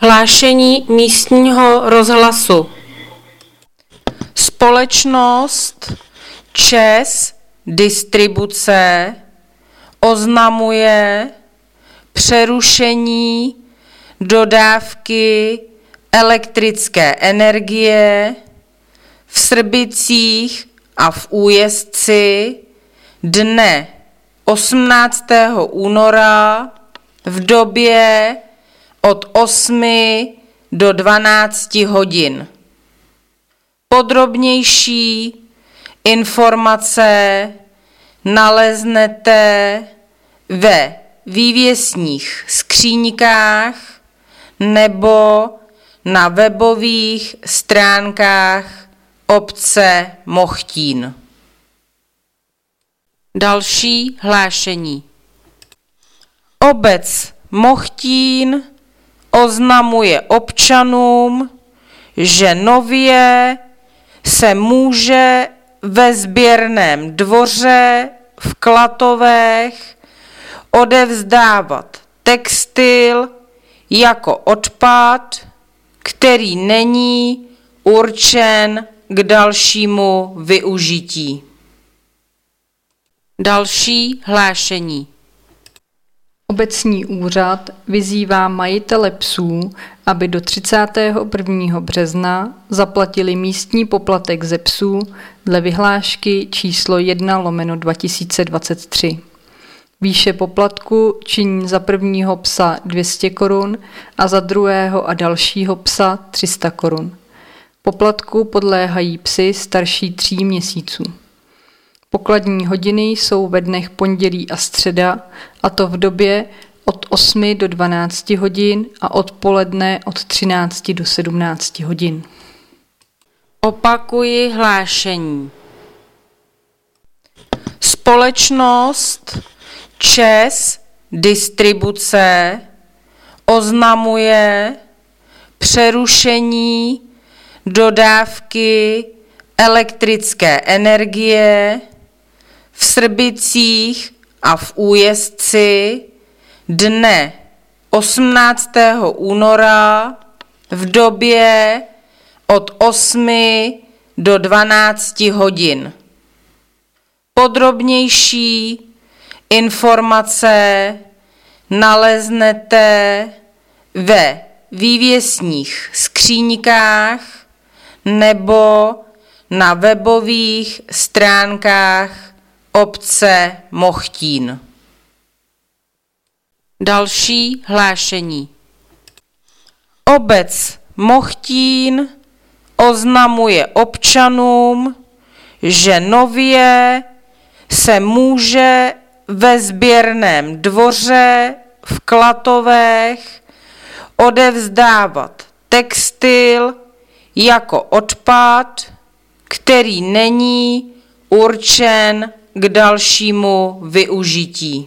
Hlášení místního rozhlasu. Společnost ČEZ Distribuce oznamuje přerušení dodávky elektrické energie v Srbicích a v Újezdci dne 18. února v době od 8 do 12 hodin. Podrobnější informace naleznete ve vývěsních skříňkách nebo na webových stránkách obce Mochtín. Další hlášení. Obec Mochtín oznamuje občanům, že nově se může ve sběrném dvoře v Klatovech odevzdávat textil jako odpad, který není určen k dalšímu využití. Další hlášení. Obecní úřad vyzývá majitele psů, aby do 31. března zaplatili místní poplatek ze psů dle vyhlášky číslo 1/2023. Výše poplatku činí za prvního psa 200 korun a za druhého a dalšího psa 300 korun. Poplatku podléhají psy starší 3 měsíců. Pokladní hodiny jsou ve dnech pondělí a středa, a to v době od 8 do 12 hodin a odpoledne od 13 do 17 hodin. Opakuji hlášení. Společnost ČEZ Distribuce oznamuje přerušení dodávky elektrické energie v Srbicích a v Újezdci dne 18. února v době od 8 do 12 hodin. Podrobnější informace naleznete ve vývěsních skříňkách nebo na webových stránkách obce Mochtín. Další hlášení. Obec Mochtín oznamuje občanům, že nově se může ve sběrném dvoře v Klatovech odevzdávat textil jako odpad, který není určen k dalšímu využití.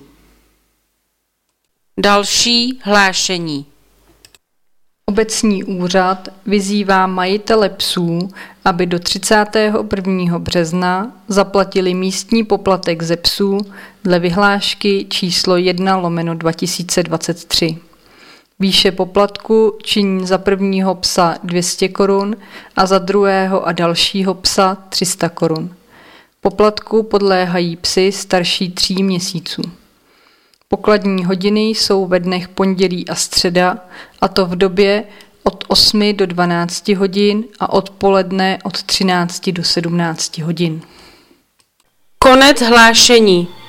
Další hlášení. Obecní úřad vyzývá majitele psů, aby do 31. března zaplatili místní poplatek ze psů dle vyhlášky číslo 1/2023. Výše poplatku činí za prvního psa 200 korun a za druhého a dalšího psa 300 korun. Poplatku podléhají psy starší 3 měsíců. Pokladní hodiny jsou ve dnech pondělí a středa, a to v době od 8 do 12 hodin a odpoledne od 13 do 17 hodin. Konec hlášení.